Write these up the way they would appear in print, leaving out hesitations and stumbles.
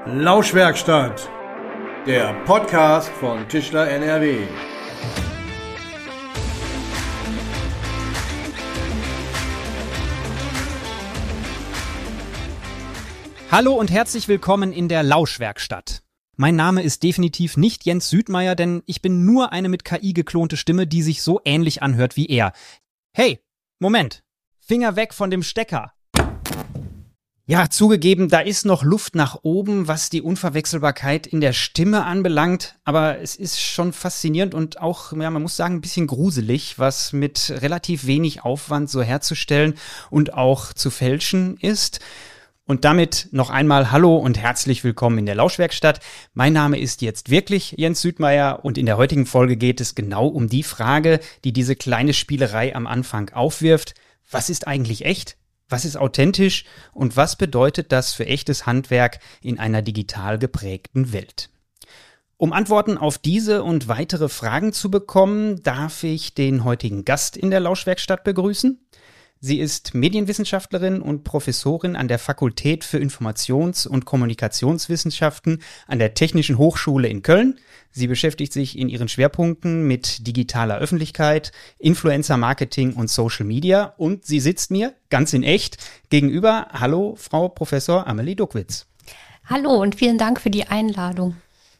Lauschwerkstatt, der Podcast von Tischler NRW. Hallo und herzlich willkommen in der Lauschwerkstatt. Mein Name ist definitiv nicht Jens Südmeier, denn ich bin nur eine mit KI geklonte Stimme, die sich so ähnlich anhört wie er. Hey, Moment, Finger weg von dem Stecker. Ja, zugegeben, da ist noch Luft nach oben, was die Unverwechselbarkeit in der Stimme anbelangt, aber es ist schon faszinierend und auch, ja, man muss sagen, ein bisschen gruselig, was mit relativ wenig Aufwand so herzustellen und auch zu fälschen ist. Und damit noch einmal Hallo und herzlich willkommen in der Lauschwerkstatt. Mein Name ist jetzt wirklich Jens Südmeier und in der heutigen Folge geht es genau um die Frage, die diese kleine Spielerei am Anfang aufwirft. Was ist eigentlich echt? Was ist authentisch? Und was bedeutet das für echtes Handwerk in einer digital geprägten Welt? Um Antworten auf diese und weitere Fragen zu bekommen, darf ich den heutigen Gast in der Lauschwerkstatt begrüßen. Sie ist Medienwissenschaftlerin und Professorin an der Fakultät für Informations- und Kommunikationswissenschaften an der Technischen Hochschule in Köln. Sie beschäftigt sich in ihren Schwerpunkten mit digitaler Öffentlichkeit, Influencer-Marketing und Social Media. Und sie sitzt mir ganz in echt gegenüber. Hallo, Frau Professor Amelie Duckwitz. Hallo und vielen Dank für die Einladung.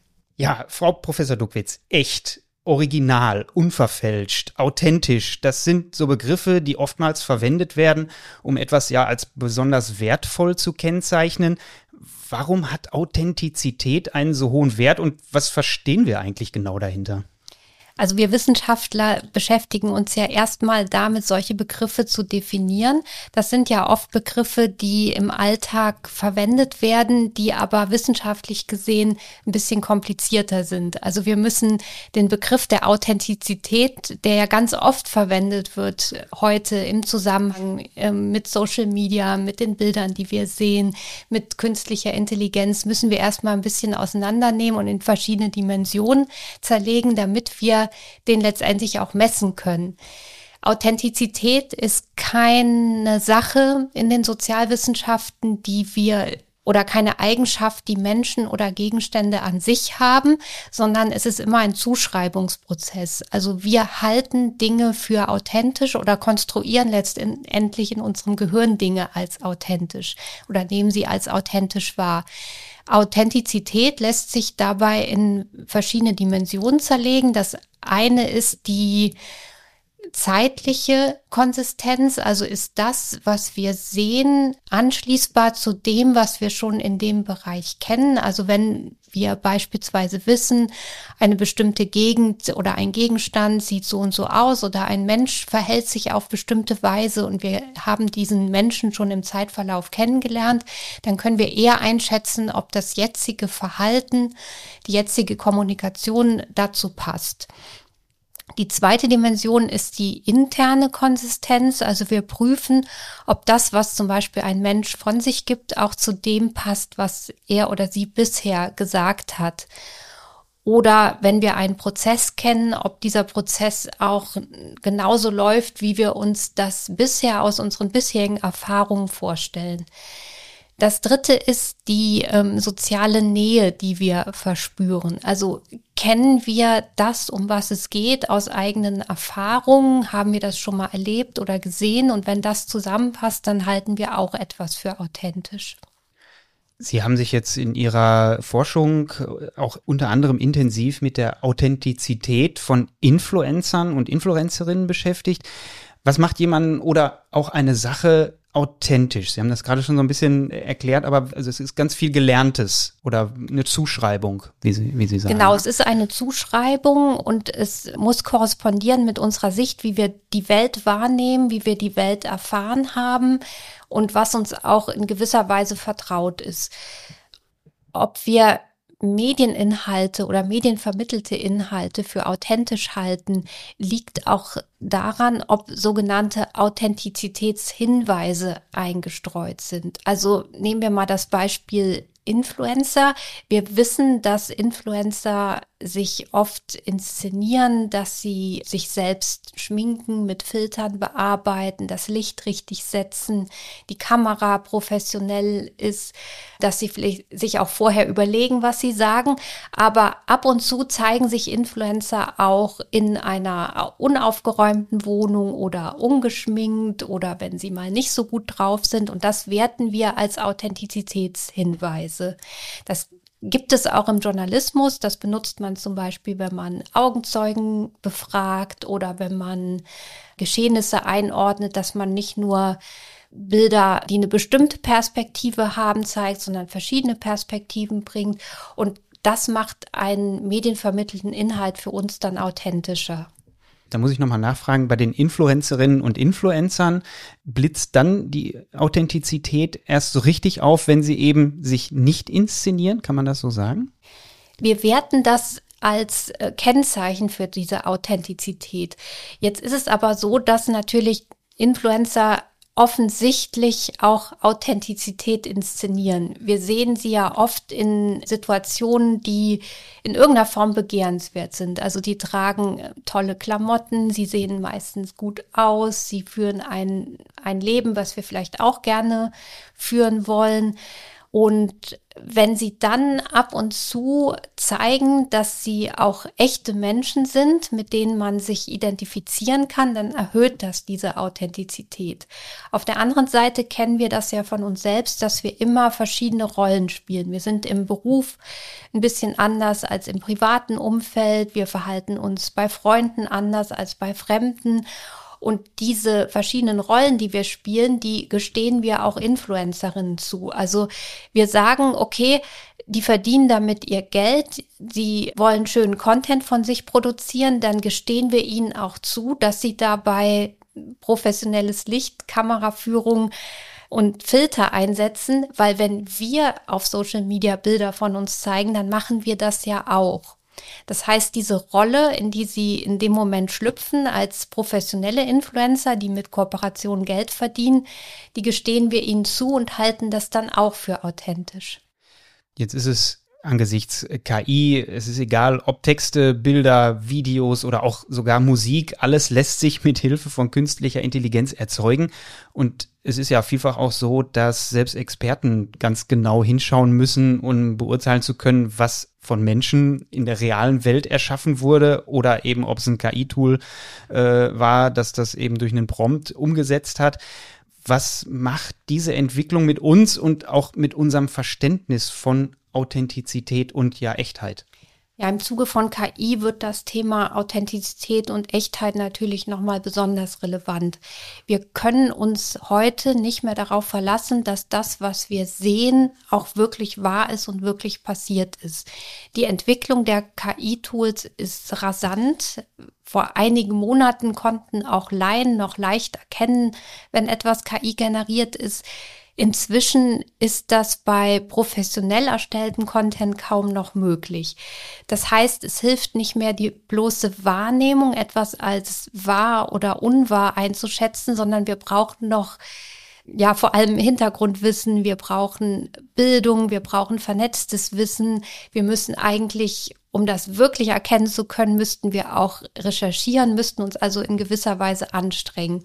Ja, Frau Professor Duckwitz, echt. Original, unverfälscht, authentisch, das sind so Begriffe, die oftmals verwendet werden, um etwas ja als besonders wertvoll zu kennzeichnen. Warum hat Authentizität einen so hohen Wert und was verstehen wir eigentlich genau dahinter? Also wir Wissenschaftler beschäftigen uns ja erstmal damit, solche Begriffe zu definieren. Das sind ja oft Begriffe, die im Alltag verwendet werden, die aber wissenschaftlich gesehen ein bisschen komplizierter sind. Also wir müssen den Begriff der Authentizität, der ja ganz oft verwendet wird heute im Zusammenhang mit Social Media, mit den Bildern, die wir sehen, mit künstlicher Intelligenz, müssen wir erstmal ein bisschen auseinandernehmen und in verschiedene Dimensionen zerlegen, damit wir den letztendlich auch messen können. Authentizität ist keine Sache in den Sozialwissenschaften, oder keine Eigenschaft, die Menschen oder Gegenstände an sich haben, sondern es ist immer ein Zuschreibungsprozess. Also wir halten Dinge für authentisch oder konstruieren letztendlich in unserem Gehirn Dinge als authentisch oder nehmen sie als authentisch wahr. Authentizität lässt sich dabei in verschiedene Dimensionen zerlegen. Das eine ist die zeitliche Konsistenz, also ist das, was wir sehen, anschließbar zu dem, was wir schon in dem Bereich kennen. Also wenn wir beispielsweise wissen, eine bestimmte Gegend oder ein Gegenstand sieht so und so aus oder ein Mensch verhält sich auf bestimmte Weise und wir haben diesen Menschen schon im Zeitverlauf kennengelernt, dann können wir eher einschätzen, ob das jetzige Verhalten, die jetzige Kommunikation dazu passt. Die zweite Dimension ist die interne Konsistenz. Also wir prüfen, ob das, was zum Beispiel ein Mensch von sich gibt, auch zu dem passt, was er oder sie bisher gesagt hat. Oder wenn wir einen Prozess kennen, ob dieser Prozess auch genauso läuft, wie wir uns das bisher aus unseren bisherigen Erfahrungen vorstellen. Das dritte ist die soziale Nähe, die wir verspüren. Also kennen wir das, um was es geht, aus eigenen Erfahrungen? Haben wir das schon mal erlebt oder gesehen? Und wenn das zusammenpasst, dann halten wir auch etwas für authentisch. Sie haben sich jetzt in Ihrer Forschung auch unter anderem intensiv mit der Authentizität von Influencern und Influencerinnen beschäftigt. Was macht jemanden oder auch eine Sache authentisch? Sie haben das gerade schon so ein bisschen erklärt, aber also es ist ganz viel Gelerntes oder eine Zuschreibung, wie Sie sagen. Genau, es ist eine Zuschreibung und es muss korrespondieren mit unserer Sicht, wie wir die Welt wahrnehmen, wie wir die Welt erfahren haben und was uns auch in gewisser Weise vertraut ist. Ob wir Medieninhalte oder medienvermittelte Inhalte für authentisch halten, liegt auch daran, ob sogenannte Authentizitätshinweise eingestreut sind. Also nehmen wir mal das Beispiel Influencer. Wir wissen, dass Influencer sich oft inszenieren, dass sie sich selbst schminken, mit Filtern bearbeiten, das Licht richtig setzen, die Kamera professionell ist, dass sie vielleicht sich auch vorher überlegen, was sie sagen. Aber ab und zu zeigen sich Influencer auch in einer unaufgeräumten Wohnung oder ungeschminkt oder wenn sie mal nicht so gut drauf sind. Und das werten wir als Authentizitätshinweise. Das gibt es auch im Journalismus. Das benutzt man zum Beispiel, wenn man Augenzeugen befragt oder wenn man Geschehnisse einordnet, dass man nicht nur Bilder, die eine bestimmte Perspektive haben, zeigt, sondern verschiedene Perspektiven bringt. Und das macht einen medienvermittelten Inhalt für uns dann authentischer. Da muss ich nochmal nachfragen, bei den Influencerinnen und Influencern blitzt dann die Authentizität erst so richtig auf, wenn sie eben sich nicht inszenieren? Kann man das so sagen? Wir werten das als Kennzeichen für diese Authentizität. Jetzt ist es aber so, dass natürlich Influencer offensichtlich auch Authentizität inszenieren. Wir sehen sie ja oft in Situationen, die in irgendeiner Form begehrenswert sind. Also die tragen tolle Klamotten, sie sehen meistens gut aus, sie führen ein Leben, was wir vielleicht auch gerne führen wollen. Und wenn sie dann ab und zu zeigen, dass sie auch echte Menschen sind, mit denen man sich identifizieren kann, dann erhöht das diese Authentizität. Auf der anderen Seite kennen wir das ja von uns selbst, dass wir immer verschiedene Rollen spielen. Wir sind im Beruf ein bisschen anders als im privaten Umfeld. Wir verhalten uns bei Freunden anders als bei Fremden. Und diese verschiedenen Rollen, die wir spielen, die gestehen wir auch Influencerinnen zu. Also wir sagen, okay, die verdienen damit ihr Geld, sie wollen schönen Content von sich produzieren, dann gestehen wir ihnen auch zu, dass sie dabei professionelles Licht, Kameraführung und Filter einsetzen, weil wenn wir auf Social Media Bilder von uns zeigen, dann machen wir das ja auch. Das heißt, diese Rolle, in die sie in dem Moment schlüpfen als professionelle Influencer, die mit Kooperationen Geld verdienen, die gestehen wir ihnen zu und halten das dann auch für authentisch. Jetzt ist es angesichts KI, es ist egal, ob Texte, Bilder, Videos oder auch sogar Musik, alles lässt sich mit Hilfe von künstlicher Intelligenz erzeugen. Und es ist ja vielfach auch so, dass selbst Experten ganz genau hinschauen müssen, um beurteilen zu können, was von Menschen in der realen Welt erschaffen wurde oder eben, ob es ein KI-Tool war, das das eben durch einen Prompt umgesetzt hat. Was macht diese Entwicklung mit uns und auch mit unserem Verständnis von Authentizität und ja Echtheit? Ja, im Zuge von KI wird das Thema Authentizität und Echtheit natürlich nochmal besonders relevant. Wir können uns heute nicht mehr darauf verlassen, dass das, was wir sehen, auch wirklich wahr ist und wirklich passiert ist. Die Entwicklung der KI-Tools ist rasant. Vor einigen Monaten konnten auch Laien noch leicht erkennen, wenn etwas KI generiert ist. Inzwischen ist das bei professionell erstellten Content kaum noch möglich. Das heißt, es hilft nicht mehr, die bloße Wahrnehmung, etwas als wahr oder unwahr einzuschätzen, sondern wir brauchen noch vor allem Hintergrundwissen, wir brauchen Bildung, wir brauchen vernetztes Wissen. Wir müssen eigentlich, um das wirklich erkennen zu können, müssten wir auch recherchieren, müssten uns also in gewisser Weise anstrengen.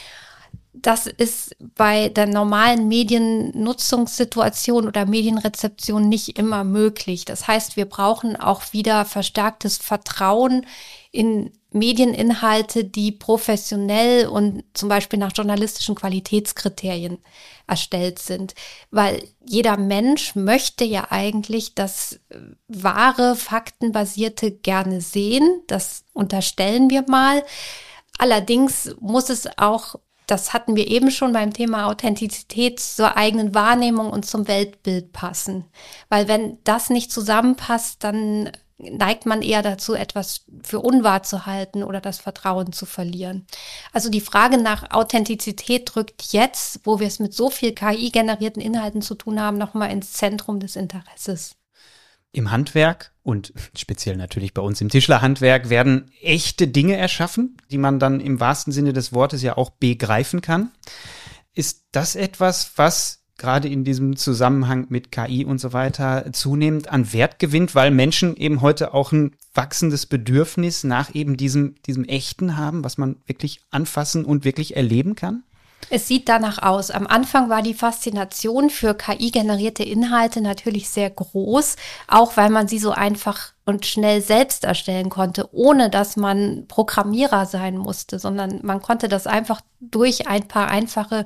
Das ist bei der normalen Mediennutzungssituation oder Medienrezeption nicht immer möglich. Das heißt, wir brauchen auch wieder verstärktes Vertrauen in Medieninhalte, die professionell und zum Beispiel nach journalistischen Qualitätskriterien erstellt sind. Weil jeder Mensch möchte ja eigentlich das wahre, faktenbasierte gerne sehen. Das unterstellen wir mal. Allerdings muss es auch, das hatten wir eben schon beim Thema Authentizität, zur eigenen Wahrnehmung und zum Weltbild passen. Weil wenn das nicht zusammenpasst, dann neigt man eher dazu, etwas für unwahr zu halten oder das Vertrauen zu verlieren. Also die Frage nach Authentizität rückt jetzt, wo wir es mit so viel KI-generierten Inhalten zu tun haben, nochmal ins Zentrum des Interesses. Im Handwerk und speziell natürlich bei uns im Tischlerhandwerk werden echte Dinge erschaffen, die man dann im wahrsten Sinne des Wortes ja auch begreifen kann. Ist das etwas, was gerade in diesem Zusammenhang mit KI und so weiter zunehmend an Wert gewinnt, weil Menschen eben heute auch ein wachsendes Bedürfnis nach eben diesem Echten haben, was man wirklich anfassen und wirklich erleben kann? Es sieht danach aus. Am Anfang war die Faszination für KI-generierte Inhalte natürlich sehr groß, auch weil man sie so einfach und schnell selbst erstellen konnte, ohne dass man Programmierer sein musste, sondern man konnte das einfach durch ein paar einfache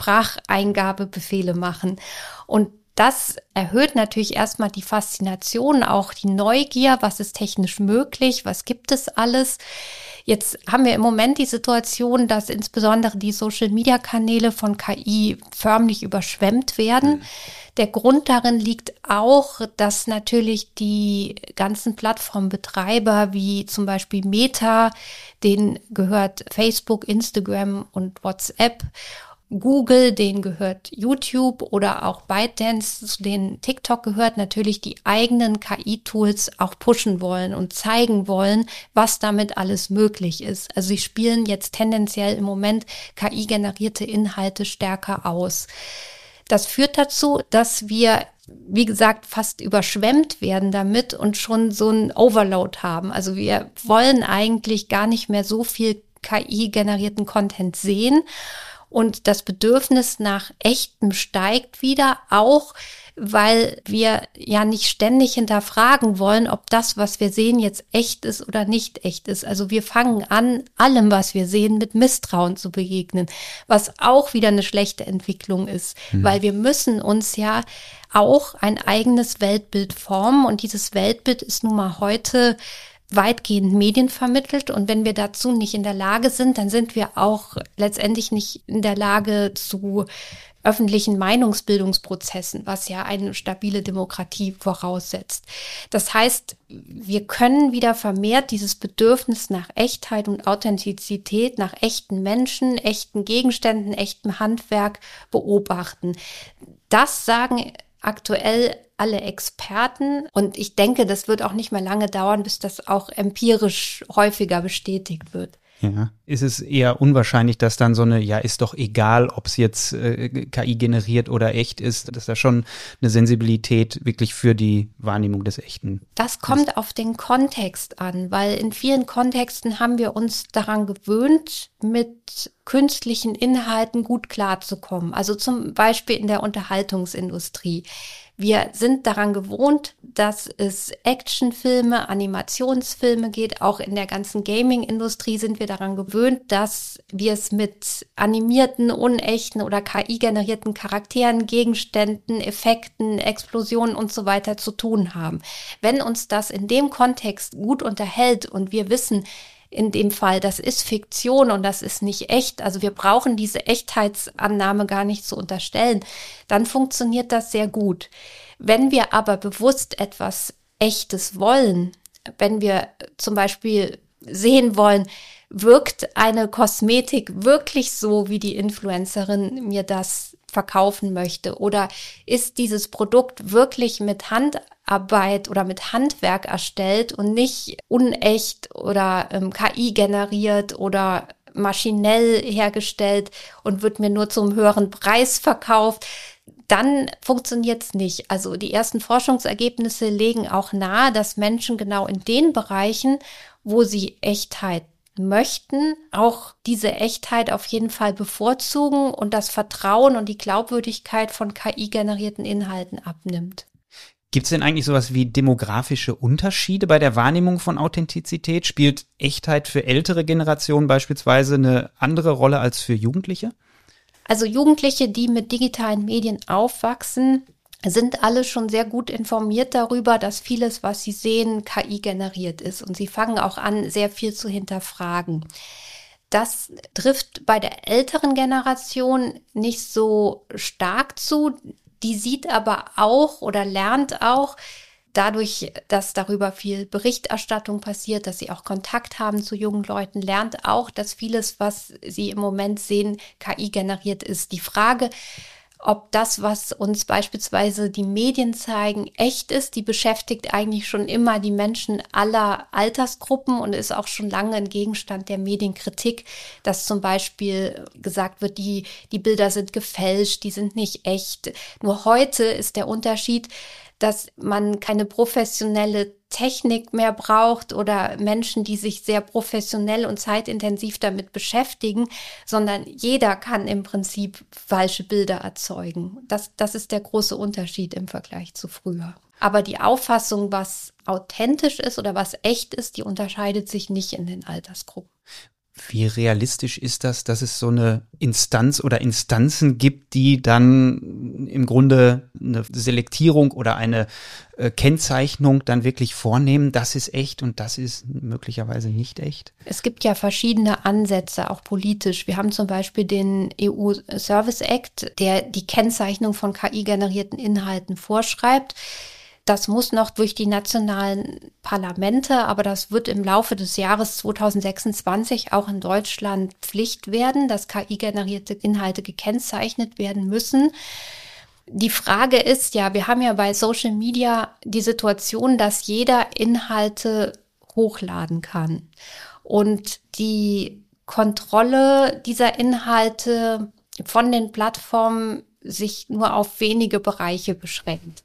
Spracheingabebefehle machen. Und das erhöht natürlich erstmal die Faszination, auch die Neugier, was ist technisch möglich, was gibt es alles. Jetzt haben wir im Moment die Situation, dass insbesondere die Social-Media-Kanäle von KI förmlich überschwemmt werden. Der Grund darin liegt auch, dass natürlich die ganzen Plattformbetreiber wie zum Beispiel Meta, denen gehört Facebook, Instagram und WhatsApp, Google, denen gehört YouTube oder auch ByteDance, zu denen TikTok gehört, natürlich die eigenen KI-Tools auch pushen wollen und zeigen wollen, was damit alles möglich ist. Also sie spielen jetzt tendenziell im Moment KI-generierte Inhalte stärker aus. Das führt dazu, dass wir, wie gesagt, fast überschwemmt werden damit und schon so ein Overload haben. Also wir wollen eigentlich gar nicht mehr so viel KI-generierten Content sehen. Und das Bedürfnis nach Echtem steigt wieder, auch weil wir ja nicht ständig hinterfragen wollen, ob das, was wir sehen, jetzt echt ist oder nicht echt ist. Also wir fangen an, allem, was wir sehen, mit Misstrauen zu begegnen, was auch wieder eine schlechte Entwicklung ist, weil wir müssen uns ja auch ein eigenes Weltbild formen und dieses Weltbild ist nun mal heute weitgehend medienvermittelt und wenn wir dazu nicht in der Lage sind, dann sind wir auch letztendlich nicht in der Lage zu öffentlichen Meinungsbildungsprozessen, was ja eine stabile Demokratie voraussetzt. Das heißt, wir können wieder vermehrt dieses Bedürfnis nach Echtheit und Authentizität, nach echten Menschen, echten Gegenständen, echtem Handwerk beobachten. Das sagen aktuell alle Experten und ich denke, das wird auch nicht mehr lange dauern, bis das auch empirisch häufiger bestätigt wird. Ja, ist es eher unwahrscheinlich, dass dann so eine, ja, ist doch egal, ob es jetzt KI generiert oder echt ist, dass da schon eine Sensibilität wirklich für die Wahrnehmung des Echten. Das kommt auf den Kontext an, weil in vielen Kontexten haben wir uns daran gewöhnt, mit künstlichen Inhalten gut klarzukommen. Also zum Beispiel in der Unterhaltungsindustrie. Wir sind daran gewohnt, dass es Actionfilme, Animationsfilme geht. Auch in der ganzen Gaming-Industrie sind wir daran gewöhnt, dass wir es mit animierten, unechten oder KI-generierten Charakteren, Gegenständen, Effekten, Explosionen und so weiter zu tun haben. Wenn uns das in dem Kontext gut unterhält und wir wissen, in dem Fall, das ist Fiktion und das ist nicht echt, also wir brauchen diese Echtheitsannahme gar nicht zu unterstellen, dann funktioniert das sehr gut. Wenn wir aber bewusst etwas Echtes wollen, wenn wir zum Beispiel sehen wollen, wirkt eine Kosmetik wirklich so, wie die Influencerin mir das verkaufen möchte? Oder ist dieses Produkt wirklich mit Handarbeit oder mit Handwerk erstellt und nicht unecht oder KI generiert oder maschinell hergestellt und wird mir nur zum höheren Preis verkauft? Dann funktioniert es nicht. Also die ersten Forschungsergebnisse legen auch nahe, dass Menschen genau in den Bereichen, wo sie Echtheit möchten, auch diese Echtheit auf jeden Fall bevorzugen und das Vertrauen und die Glaubwürdigkeit von KI-generierten Inhalten abnimmt. Gibt es denn eigentlich sowas wie demografische Unterschiede bei der Wahrnehmung von Authentizität? Spielt Echtheit für ältere Generationen beispielsweise eine andere Rolle als für Jugendliche? Also Jugendliche, die mit digitalen Medien aufwachsen, sind alle schon sehr gut informiert darüber, dass vieles, was sie sehen, KI generiert ist. Und sie fangen auch an, sehr viel zu hinterfragen. Das trifft bei der älteren Generation nicht so stark zu. Die sieht aber auch oder lernt auch, dadurch, dass darüber viel Berichterstattung passiert, dass sie auch Kontakt haben zu jungen Leuten, lernt auch, dass vieles, was sie im Moment sehen, KI generiert ist. Die Frage, ob das, was uns beispielsweise die Medien zeigen, echt ist. Die beschäftigt eigentlich schon immer die Menschen aller Altersgruppen und ist auch schon lange ein Gegenstand der Medienkritik, dass zum Beispiel gesagt wird, die Bilder sind gefälscht, die sind nicht echt. Nur heute ist der Unterschied, dass man keine professionelle Technik mehr braucht oder Menschen, die sich sehr professionell und zeitintensiv damit beschäftigen, sondern jeder kann im Prinzip falsche Bilder erzeugen. Das ist der große Unterschied im Vergleich zu früher. Aber die Auffassung, was authentisch ist oder was echt ist, die unterscheidet sich nicht in den Altersgruppen. Wie realistisch ist das, dass es so eine Instanz oder Instanzen gibt, die dann im Grunde eine Selektierung oder eine Kennzeichnung dann wirklich vornehmen, das ist echt und das ist möglicherweise nicht echt? Es gibt ja verschiedene Ansätze, auch politisch. Wir haben zum Beispiel den EU Service Act, der die Kennzeichnung von KI-generierten Inhalten vorschreibt. Das muss noch durch die nationalen Parlamente, aber das wird im Laufe des Jahres 2026 auch in Deutschland Pflicht werden, dass KI-generierte Inhalte gekennzeichnet werden müssen. Die Frage ist ja, wir haben ja bei Social Media die Situation, dass jeder Inhalte hochladen kann. Und die Kontrolle dieser Inhalte von den Plattformen sich nur auf wenige Bereiche beschränkt.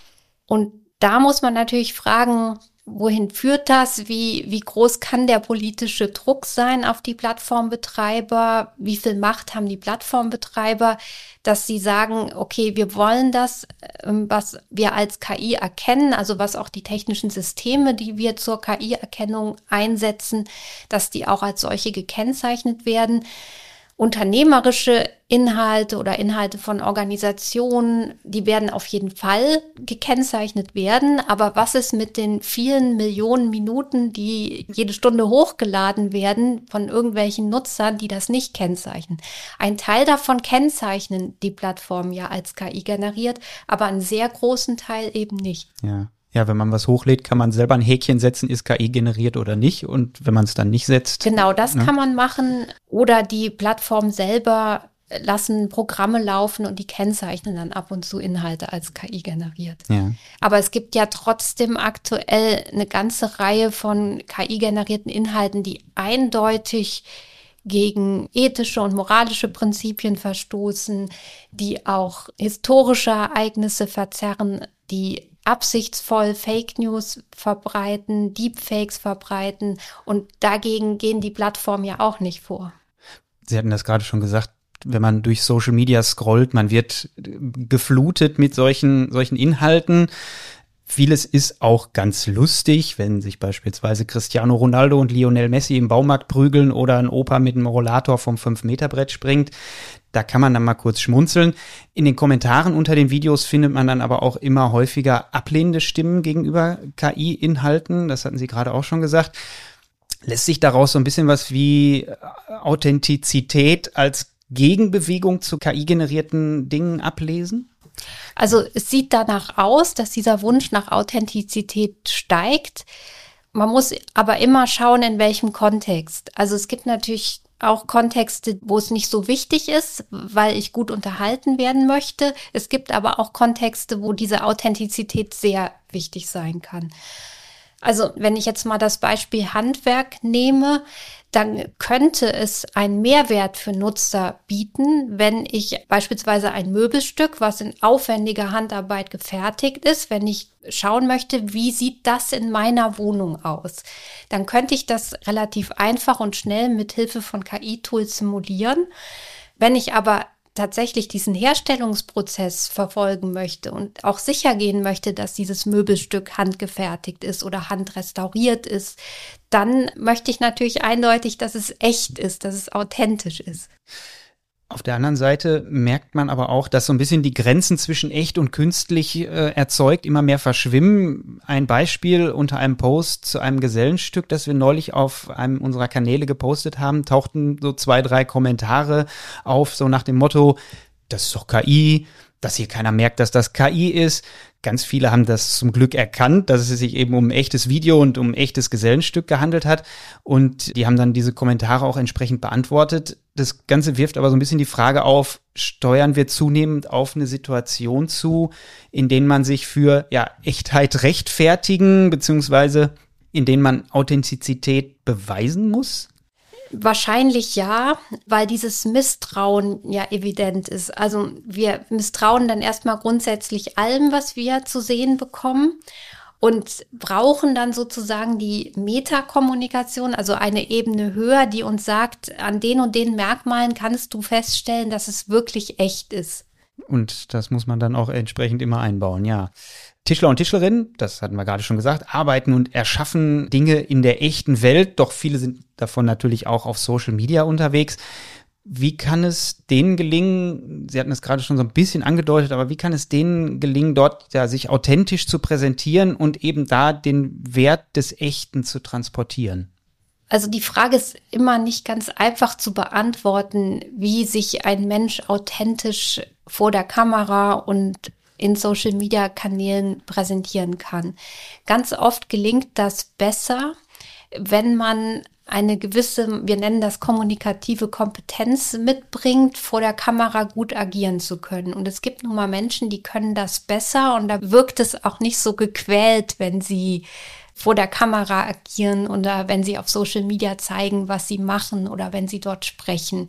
Und da muss man natürlich fragen, wohin führt das? Wie groß kann der politische Druck sein auf die Plattformbetreiber? Wie viel Macht haben die Plattformbetreiber, dass sie sagen, okay, wir wollen das, was wir als KI erkennen, also was auch die technischen Systeme, die wir zur KI-Erkennung einsetzen, dass die auch als solche gekennzeichnet werden. Unternehmerische Inhalte oder Inhalte von Organisationen, die werden auf jeden Fall gekennzeichnet werden. Aber was ist mit den vielen Millionen Minuten, die jede Stunde hochgeladen werden von irgendwelchen Nutzern, die das nicht kennzeichnen? Ein Teil davon kennzeichnen die Plattformen ja als KI generiert, aber einen sehr großen Teil eben nicht. Ja, wenn man was hochlädt, kann man selber ein Häkchen setzen, ist KI generiert oder nicht. Und wenn man es dann nicht setzt. Genau, das kann man machen. Oder die Plattform selber lassen Programme laufen und die kennzeichnen dann ab und zu Inhalte als KI generiert. Ja. Aber es gibt ja trotzdem aktuell eine ganze Reihe von KI-generierten Inhalten, die eindeutig gegen ethische und moralische Prinzipien verstoßen, die auch historische Ereignisse verzerren, die absichtsvoll Fake News verbreiten, Deepfakes verbreiten und dagegen gehen die Plattformen ja auch nicht vor. Sie hatten das gerade schon gesagt, wenn man durch Social Media scrollt, man wird geflutet mit solchen Inhalten. Vieles ist auch ganz lustig, wenn sich beispielsweise Cristiano Ronaldo und Lionel Messi im Baumarkt prügeln oder ein Opa mit einem Rollator vom 5-Meter-Brett springt. Da kann man dann mal kurz schmunzeln. In den Kommentaren unter den Videos findet man dann aber auch immer häufiger ablehnende Stimmen gegenüber KI-Inhalten. Das hatten Sie gerade auch schon gesagt. Lässt sich daraus so ein bisschen was wie Authentizität als Gegenbewegung zu KI-generierten Dingen ablesen? Also es sieht danach aus, dass dieser Wunsch nach Authentizität steigt. Man muss aber immer schauen, in welchem Kontext. Also es gibt natürlich auch Kontexte, wo es nicht so wichtig ist, weil ich gut unterhalten werden möchte. Es gibt aber auch Kontexte, wo diese Authentizität sehr wichtig sein kann. Also wenn ich jetzt mal das Beispiel Handwerk nehme, dann könnte es einen Mehrwert für Nutzer bieten, wenn ich beispielsweise ein Möbelstück, was in aufwendiger Handarbeit gefertigt ist, wenn ich schauen möchte, wie sieht das in meiner Wohnung aus, dann könnte ich das relativ einfach und schnell mit Hilfe von KI-Tools simulieren. Wenn ich aber tatsächlich diesen Herstellungsprozess verfolgen möchte und auch sicher gehen möchte, dass dieses Möbelstück handgefertigt ist oder handrestauriert ist, dann möchte ich natürlich eindeutig, dass es echt ist, dass es authentisch ist. Auf der anderen Seite merkt man aber auch, dass so ein bisschen die Grenzen zwischen echt und künstlich erzeugt immer mehr verschwimmen. Ein Beispiel unter einem Post zu einem Gesellenstück, das wir neulich auf einem unserer Kanäle gepostet haben, tauchten so 2, 3 Kommentare auf, so nach dem Motto, das ist doch KI, dass hier keiner merkt, dass das KI ist. Ganz viele haben das zum Glück erkannt, dass es sich eben um ein echtes Video und um ein echtes Gesellenstück gehandelt hat. Und die haben dann diese Kommentare auch entsprechend beantwortet. Das Ganze wirft aber so ein bisschen die Frage auf, steuern wir zunehmend auf eine Situation zu, in denen man sich für Echtheit rechtfertigen, beziehungsweise in denen man Authentizität beweisen muss? Wahrscheinlich ja, weil dieses Misstrauen ja evident ist. Also wir misstrauen dann erstmal grundsätzlich allem, was wir zu sehen bekommen und brauchen dann sozusagen die Metakommunikation, also eine Ebene höher, die uns sagt, an den und den Merkmalen kannst du feststellen, dass es wirklich echt ist. Und das muss man dann auch entsprechend immer einbauen, ja. Tischler und Tischlerinnen, das hatten wir gerade schon gesagt, arbeiten und erschaffen Dinge in der echten Welt, doch viele sind davon natürlich auch auf Social Media unterwegs. Wie kann es denen gelingen, Sie hatten es gerade schon so ein bisschen angedeutet, aber wie kann es denen gelingen, dort sich authentisch zu präsentieren und eben da den Wert des Echten zu transportieren? Also die Frage ist immer nicht ganz einfach zu beantworten, wie sich ein Mensch authentisch vor der Kamera und in Social-Media-Kanälen präsentieren kann. Ganz oft gelingt das besser, wenn man eine gewisse, wir nennen das kommunikative Kompetenz mitbringt, vor der Kamera gut agieren zu können. Und es gibt nun mal Menschen, die können das besser und da wirkt es auch nicht so gequält, wenn sie vor der Kamera agieren oder wenn sie auf Social Media zeigen, was sie machen oder wenn sie dort sprechen.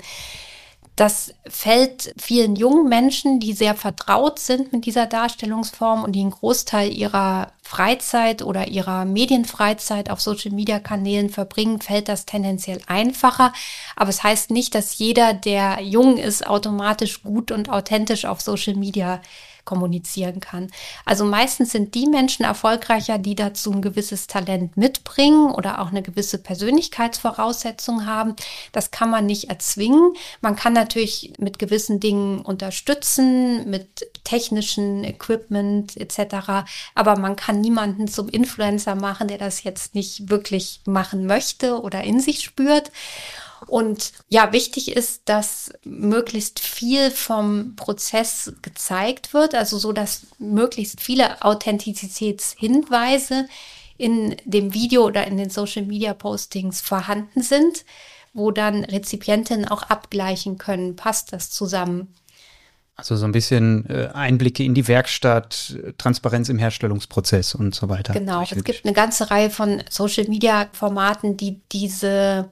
Das fällt vielen jungen Menschen, die sehr vertraut sind mit dieser Darstellungsform und die einen Großteil ihrer Freizeit oder ihrer Medienfreizeit auf Social-Media-Kanälen verbringen, fällt das tendenziell einfacher. Aber es heißt nicht, dass jeder, der jung ist, automatisch gut und authentisch auf Social-Media kommunizieren kann. Also meistens sind die Menschen erfolgreicher, die dazu ein gewisses Talent mitbringen oder auch eine gewisse Persönlichkeitsvoraussetzung haben. Das kann man nicht erzwingen. Man kann natürlich mit gewissen Dingen unterstützen, mit technischen Equipment etc. Aber man kann niemanden zum Influencer machen, der das jetzt nicht wirklich machen möchte oder in sich spürt. Und ja, wichtig ist, dass möglichst viel vom Prozess gezeigt wird, also so, dass möglichst viele Authentizitätshinweise in dem Video oder in den Social-Media-Postings vorhanden sind, wo dann Rezipientinnen auch abgleichen können, passt das zusammen. Also so ein bisschen Einblicke in die Werkstatt, Transparenz im Herstellungsprozess und so weiter. Genau, es gibt eine ganze Reihe von Social-Media-Formaten, die diese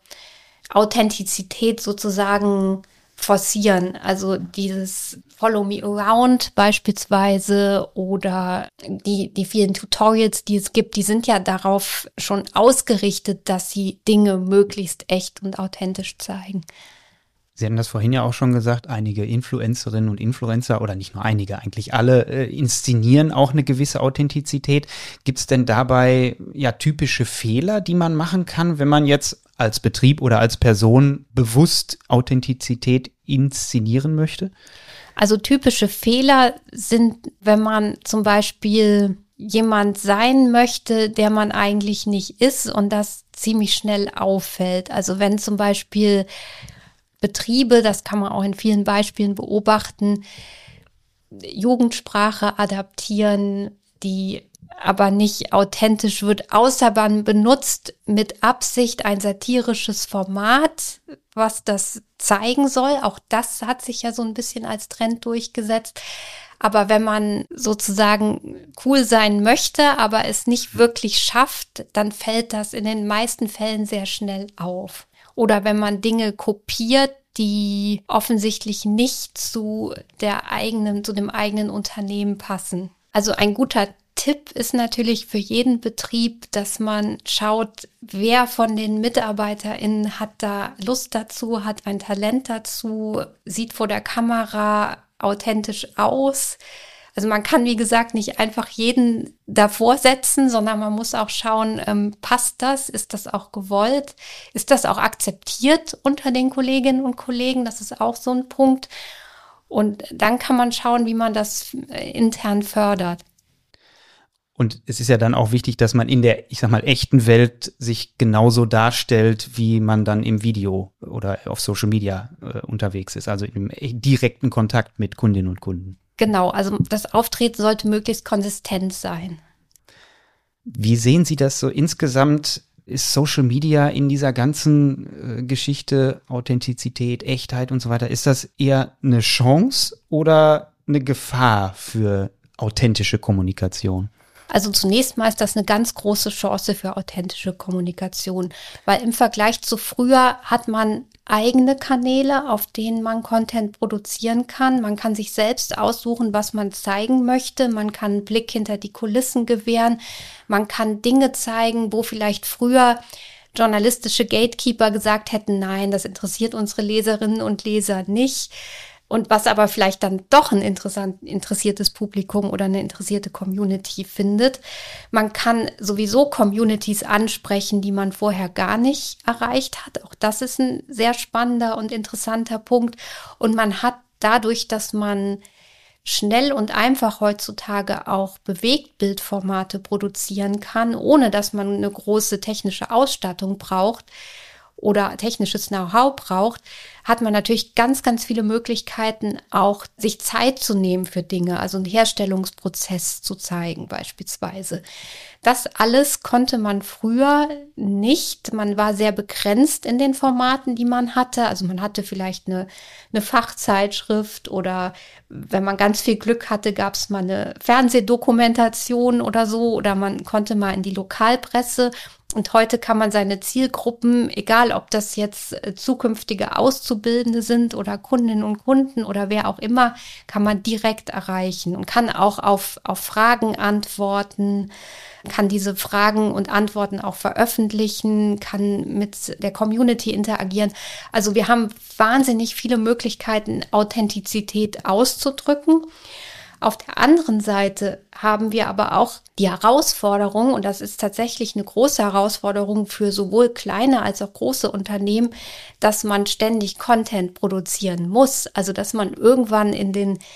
Authentizität sozusagen forcieren. Also dieses Follow Me Around beispielsweise oder die vielen Tutorials, die es gibt, die sind ja darauf schon ausgerichtet, dass sie Dinge möglichst echt und authentisch zeigen. Sie hatten das vorhin ja auch schon gesagt, einige Influencerinnen und Influencer oder nicht nur einige, eigentlich alle inszenieren auch eine gewisse Authentizität. Gibt es denn dabei typische Fehler, die man machen kann, wenn man jetzt als Betrieb oder als Person bewusst Authentizität inszenieren möchte? Also typische Fehler sind, wenn man zum Beispiel jemand sein möchte, der man eigentlich nicht ist und das ziemlich schnell auffällt. Also wenn zum Beispiel Betriebe, das kann man auch in vielen Beispielen beobachten, Jugendsprache adaptieren, die aber nicht authentisch wird, außer man benutzt mit Absicht ein satirisches Format, was das zeigen soll. Auch das hat sich ja so ein bisschen als Trend durchgesetzt. Aber wenn man sozusagen cool sein möchte, aber es nicht wirklich schafft, dann fällt das in den meisten Fällen sehr schnell auf. Oder wenn man Dinge kopiert, die offensichtlich nicht zu dem eigenen Unternehmen passen. Also ein guter Tipp ist natürlich für jeden Betrieb, dass man schaut, wer von den MitarbeiterInnen hat da Lust dazu, hat ein Talent dazu, sieht vor der Kamera authentisch aus. Also man kann, wie gesagt, nicht einfach jeden davor setzen, sondern man muss auch schauen, passt das? Ist das auch gewollt? Ist das auch akzeptiert unter den Kolleginnen und Kollegen? Das ist auch so ein Punkt. Und dann kann man schauen, wie man das intern fördert. Und es ist ja dann auch wichtig, dass man in der, ich sag mal, echten Welt sich genauso darstellt, wie man dann im Video oder auf Social Media unterwegs ist, also im direkten Kontakt mit Kundinnen und Kunden. Genau, also das Auftreten sollte möglichst konsistent sein. Wie sehen Sie das so insgesamt? Ist Social Media in dieser ganzen Geschichte, Authentizität, Echtheit und so weiter, ist das eher eine Chance oder eine Gefahr für authentische Kommunikation? Also zunächst mal ist das eine ganz große Chance für authentische Kommunikation, weil im Vergleich zu früher hat man eigene Kanäle, auf denen man Content produzieren kann. Man kann sich selbst aussuchen, was man zeigen möchte. Man kann einen Blick hinter die Kulissen gewähren. Man kann Dinge zeigen, wo vielleicht früher journalistische Gatekeeper gesagt hätten, nein, das interessiert unsere Leserinnen und Leser nicht. Und was aber vielleicht dann doch ein interessiertes Publikum oder eine interessierte Community findet. Man kann sowieso Communities ansprechen, die man vorher gar nicht erreicht hat. Auch das ist ein sehr spannender und interessanter Punkt. Und man hat dadurch, dass man schnell und einfach heutzutage auch Bewegtbildformate produzieren kann, ohne dass man eine große technische Ausstattung braucht oder technisches Know-how braucht, hat man natürlich ganz, ganz viele Möglichkeiten, auch sich Zeit zu nehmen für Dinge, also einen Herstellungsprozess zu zeigen beispielsweise. Das alles konnte man früher nicht. Man war sehr begrenzt in den Formaten, die man hatte. Also man hatte vielleicht eine Fachzeitschrift oder wenn man ganz viel Glück hatte, gab es mal eine Fernsehdokumentation oder so oder man konnte mal in die Lokalpresse. Und heute kann man seine Zielgruppen, egal ob das jetzt zukünftige Auszubildende sind oder Kundinnen und Kunden oder wer auch immer, kann man direkt erreichen und kann auch auf Fragen antworten, kann diese Fragen und Antworten auch veröffentlichen, kann mit der Community interagieren. Also wir haben wahnsinnig viele Möglichkeiten, Authentizität auszudrücken. Auf der anderen Seite haben wir aber auch die Herausforderung, und das ist tatsächlich eine große Herausforderung für sowohl kleine als auch große Unternehmen, dass man ständig Content produzieren muss. Also dass man irgendwann in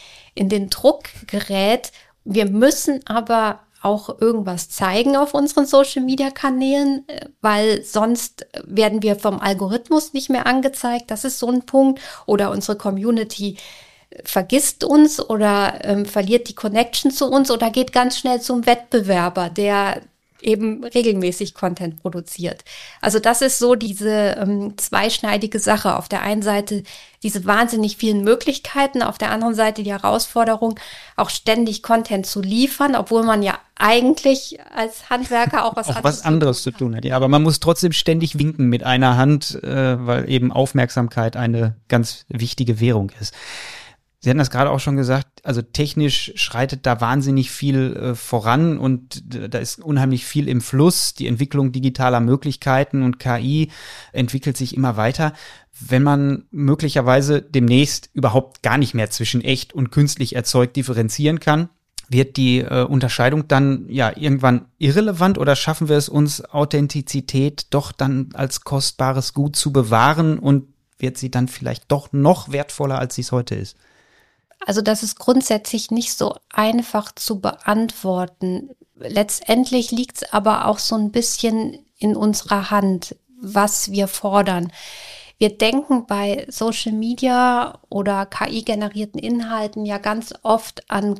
den Druck gerät. Wir müssen aber auch irgendwas zeigen auf unseren Social-Media-Kanälen, weil sonst werden wir vom Algorithmus nicht mehr angezeigt. Das ist so ein Punkt. Oder unsere Community vergisst uns oder verliert die Connection zu uns oder geht ganz schnell zum Wettbewerber, der eben regelmäßig Content produziert. Also das ist so diese zweischneidige Sache. Auf der einen Seite diese wahnsinnig vielen Möglichkeiten, auf der anderen Seite die Herausforderung, auch ständig Content zu liefern, obwohl man ja eigentlich als Handwerker auch was anderes zu tun hat. Ja, aber man muss trotzdem ständig winken mit einer Hand, weil eben Aufmerksamkeit eine ganz wichtige Währung ist. Sie hatten das gerade auch schon gesagt, also technisch schreitet da wahnsinnig viel voran und da ist unheimlich viel im Fluss. Die Entwicklung digitaler Möglichkeiten und KI entwickelt sich immer weiter. Wenn man möglicherweise demnächst überhaupt gar nicht mehr zwischen echt und künstlich erzeugt differenzieren kann, wird die Unterscheidung dann ja irgendwann irrelevant oder schaffen wir es uns, Authentizität doch dann als kostbares Gut zu bewahren und wird sie dann vielleicht doch noch wertvoller, als sie es heute ist? Also das ist grundsätzlich nicht so einfach zu beantworten. Letztendlich liegt es aber auch so ein bisschen in unserer Hand, was wir fordern. Wir denken bei Social Media oder KI-generierten Inhalten ja ganz oft an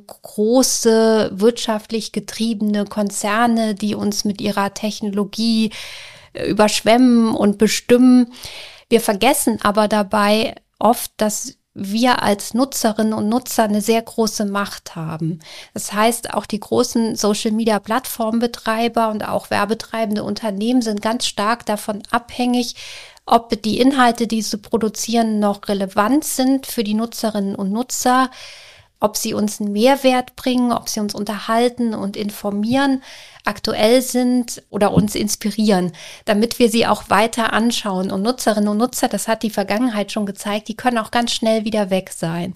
große, wirtschaftlich getriebene Konzerne, die uns mit ihrer Technologie überschwemmen und bestimmen. Wir vergessen aber dabei oft, dass wir als Nutzerinnen und Nutzer eine sehr große Macht haben. Das heißt, auch die großen Social-Media-Plattformbetreiber und auch werbetreibende Unternehmen sind ganz stark davon abhängig, ob die Inhalte, die sie produzieren, noch relevant sind für die Nutzerinnen und Nutzer, ob sie uns einen Mehrwert bringen, ob sie uns unterhalten und informieren, aktuell sind oder uns inspirieren, damit wir sie auch weiter anschauen. Und Nutzerinnen und Nutzer, das hat die Vergangenheit schon gezeigt, die können auch ganz schnell wieder weg sein.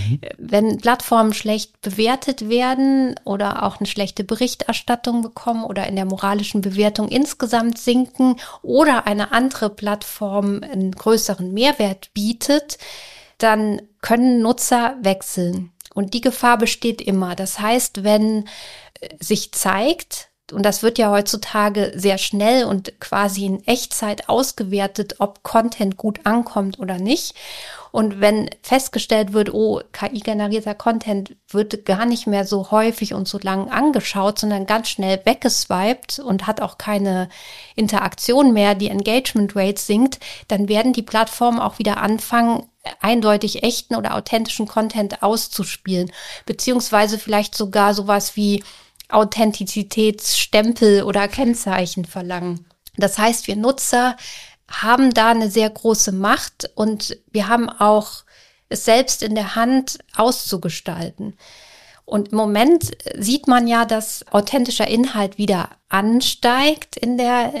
Wenn Plattformen schlecht bewertet werden oder auch eine schlechte Berichterstattung bekommen oder in der moralischen Bewertung insgesamt sinken oder eine andere Plattform einen größeren Mehrwert bietet, dann können Nutzer wechseln. Und die Gefahr besteht immer. Das heißt, wenn sich zeigt, Und das wird ja heutzutage sehr schnell und quasi in Echtzeit ausgewertet, ob Content gut ankommt oder nicht. Und wenn festgestellt wird, oh, KI-generierter Content wird gar nicht mehr so häufig und so lang angeschaut, sondern ganz schnell weggeswiped und hat auch keine Interaktion mehr, die Engagement Rate sinkt, dann werden die Plattformen auch wieder anfangen, eindeutig echten oder authentischen Content auszuspielen, beziehungsweise vielleicht sogar sowas wie Authentizitätsstempel oder Kennzeichen verlangen. Das heißt, wir Nutzer haben da eine sehr große Macht und wir haben auch es selbst in der Hand auszugestalten. Und im Moment sieht man ja, dass authentischer Inhalt wieder ansteigt in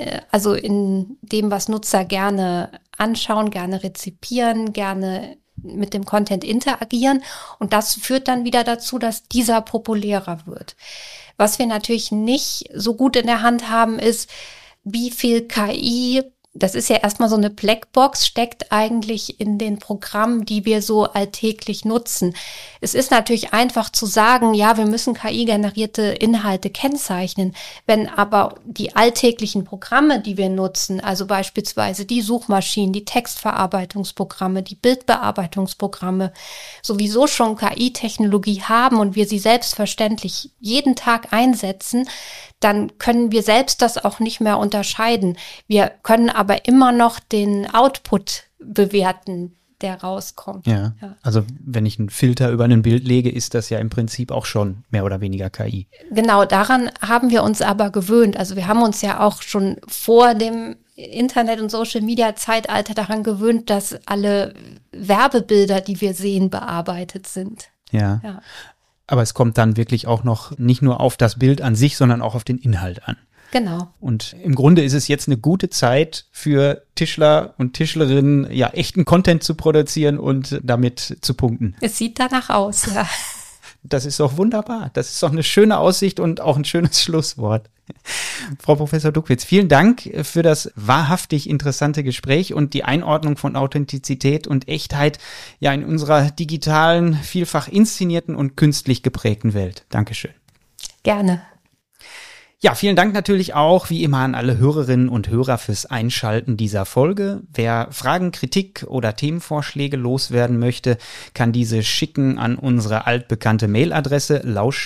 dem, was Nutzer gerne anschauen, gerne rezipieren, gerne mit dem Content interagieren. Und das führt dann wieder dazu, dass dieser populärer wird. Was wir natürlich nicht so gut in der Hand haben, ist, wie viel KI, das ist ja erstmal so eine Blackbox, steckt eigentlich in den Programmen, die wir so alltäglich nutzen. Es ist natürlich einfach zu sagen, ja, wir müssen KI-generierte Inhalte kennzeichnen. Wenn aber die alltäglichen Programme, die wir nutzen, also beispielsweise die Suchmaschinen, die Textverarbeitungsprogramme, die Bildbearbeitungsprogramme, sowieso schon KI-Technologie haben und wir sie selbstverständlich jeden Tag einsetzen, dann können wir selbst das auch nicht mehr unterscheiden. Wir können aber immer noch den Output bewerten, der rauskommt. Ja. Also wenn ich einen Filter über ein Bild lege, ist das ja im Prinzip auch schon mehr oder weniger KI. Genau, daran haben wir uns aber gewöhnt. Also wir haben uns ja auch schon vor dem Internet- und Social-Media-Zeitalter daran gewöhnt, dass alle Werbebilder, die wir sehen, bearbeitet sind. Ja. Aber es kommt dann wirklich auch noch nicht nur auf das Bild an sich, sondern auch auf den Inhalt an. Genau. Und im Grunde ist es jetzt eine gute Zeit für Tischler und Tischlerinnen, ja, echten Content zu produzieren und damit zu punkten. Es sieht danach aus, ja. Das ist doch wunderbar. Das ist doch eine schöne Aussicht und auch ein schönes Schlusswort. Frau Professor Duckwitz, vielen Dank für das wahrhaftig interessante Gespräch und die Einordnung von Authentizität und Echtheit ja in unserer digitalen, vielfach inszenierten und künstlich geprägten Welt. Dankeschön. Gerne. Ja, vielen Dank natürlich auch, wie immer, an alle Hörerinnen und Hörer fürs Einschalten dieser Folge. Wer Fragen, Kritik oder Themenvorschläge loswerden möchte, kann diese schicken an unsere altbekannte Mailadresse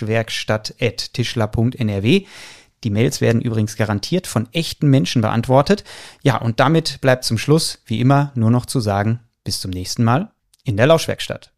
lauschwerkstatt@tischler.nrw. Die Mails werden übrigens garantiert von echten Menschen beantwortet. Ja, und damit bleibt zum Schluss, wie immer, nur noch zu sagen, bis zum nächsten Mal in der Lauschwerkstatt.